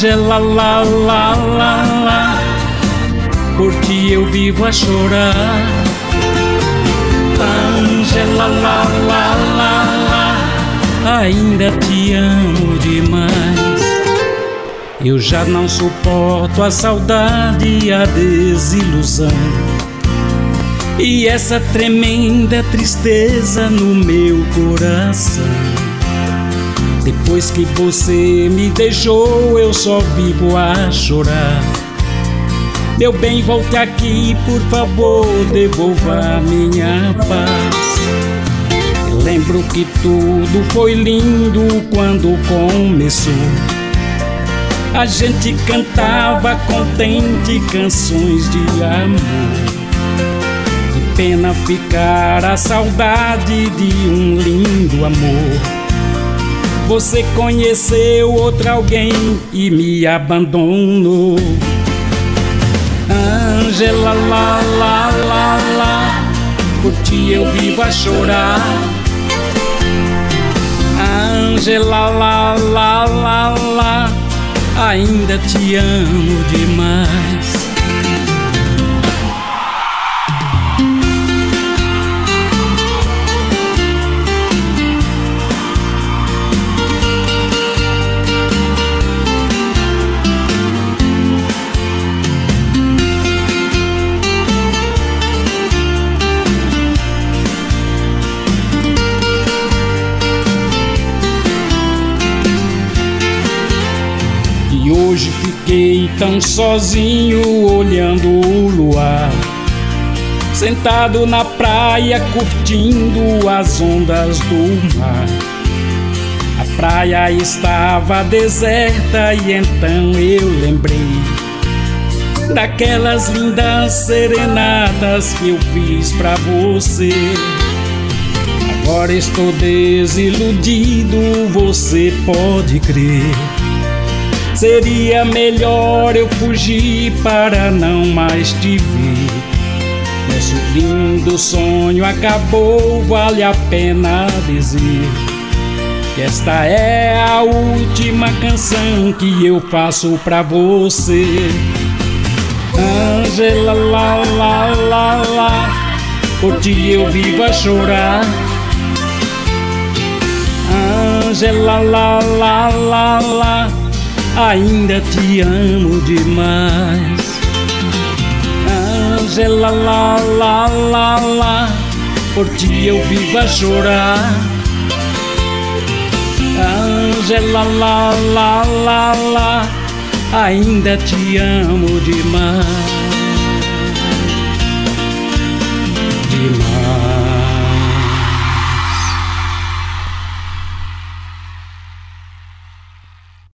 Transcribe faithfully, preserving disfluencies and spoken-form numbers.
Ângela, lá, lá, lá, lá, por ti eu vivo a chorar. Ângela, lá, lá, lá, lá, ainda te amo demais. Eu já não suporto a saudade e a desilusão, e essa tremenda tristeza no meu coração. Depois que você me deixou, eu só vivo a chorar. Meu bem, volte aqui, por favor, devolva minha paz. Eu lembro que tudo foi lindo quando começou. A gente cantava contente canções de amor. Que pena ficar a saudade de um lindo amor. Você conheceu outro alguém e me abandonou. Ângela, lá, lá, lá, lá, por ti eu vivo a chorar. Ângela, lá, lá, lá, lá, ainda te amo demais. E hoje fiquei tão sozinho olhando o luar, sentado na praia curtindo as ondas do mar. A praia estava deserta e então eu lembrei daquelas lindas serenatas que eu fiz pra você. Agora estou desiludido, você pode crer. Seria melhor eu fugir para não mais te ver. Nosso lindo sonho acabou, vale a pena dizer que esta é a última canção que eu faço pra você. Ângela, lá, lá, lá, lá, por ti eu vivo a chorar. Ângela, lá, lá, lá, lá, ainda te amo demais. Ângela, lá, lá, lá, lá, por ti eu vivo a chorar. Ângela, lá, lá, lá, lá, ainda te amo demais. Demais.